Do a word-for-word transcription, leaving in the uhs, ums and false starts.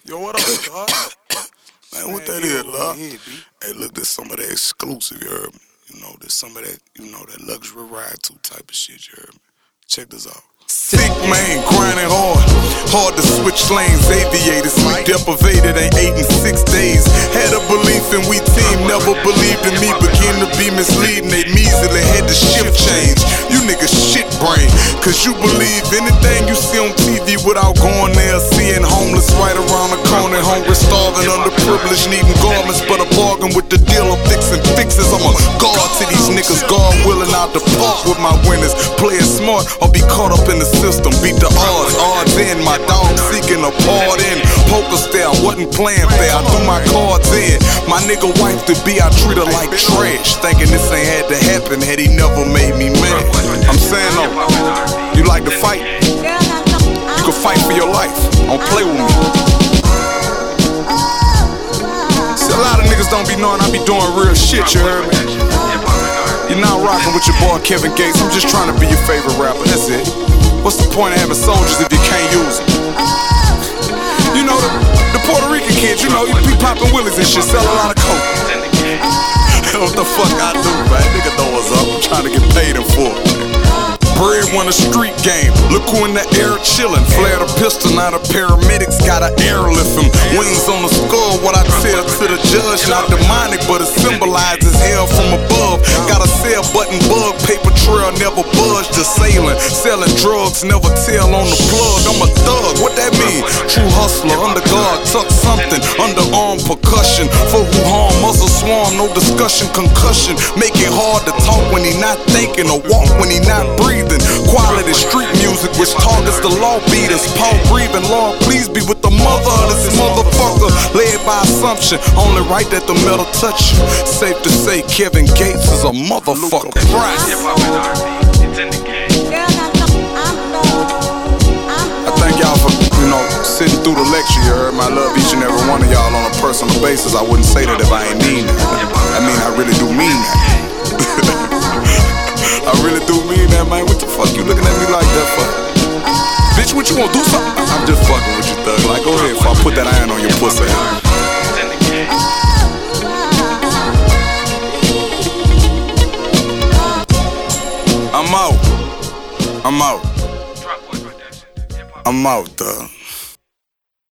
Yo, what up, dog? Man, what that is, dog? Hey, look, there's some of that exclusive, you heard me? You know, there's some of that, you know, that luxury ride to type of shit, you heard me? Check this out. Sick man, grinding hard, hard to switch lanes, aviated, sleep deprivated, ain't eight in six days. Had a belief in we team, never believed in me, begin to be misleading. They measly had to shift change. You niggas shit brain, cause you believe anything you see on T V without going there. Seeing homeless right around the corner, hungry, starving, underprivileged, needing garments, but a bargain with the deal of fixing fixes. I'm a guard to these niggas, God willing out to fuck with my winners. Play it smart or be caught up in the system, beat the odds, odds in. My dog seeking a part in poker stare, wasn't playing fair. I threw my cards in. My nigga wife to be, I treat her like trash, thinking this ain't had to happen had he never made me mad. I'm saying though, you like to fight? You can fight for your life. Don't play with me. See, a lot of niggas don't be knowing I be doing real shit, you heard me? You're not rocking with your boy Kevin Gates. I'm just trying to be your favorite rapper, that's it. What's the point of having soldiers if you can't use them? You know, the, the Puerto Rican kids, you know, you be popping willies and shit, sell a lot of coke. What the fuck I do, man? Nigga know what's up. I'm trying to get paid in full. Bread won a street game. Look who in the air chillin'. Flared a pistol, now the paramedics gotta airlift him. Wings on the skull, what I tell to the judge. Not demonic, but it symbolizes hell from above. Got a sell button bug, paper trail, never budge. Just sailing, selling drugs, never tell on the plug. I'm a thug, what that mean? True hustler, under guard, tuck something. Underarm percussion, for who harm, muzzle swarm, no discussion, concussion. Make it hard to talk when he not thinking, or walk when he not breathing. Quality street music which targets the law beaters. Paul breathing, Lord please be with the mother of this motherfucker. Led by assumption, only right that the metal touch you. Safe to say Kevin Gates is a motherfucker. Price. I thank y'all for, you know, sitting through the lecture. You heard me. I love each and every one of y'all on a personal basis. I wouldn't say that if I ain't mean that. I mean, I really do mean that. I really do mean that, man. What the fuck you looking at me like that for? Bitch, what you wanna do something? I'm just fucking with you, thug. Like, go ahead, if I put that iron on your pussy. I'm out. I'm out. I'm out, thug.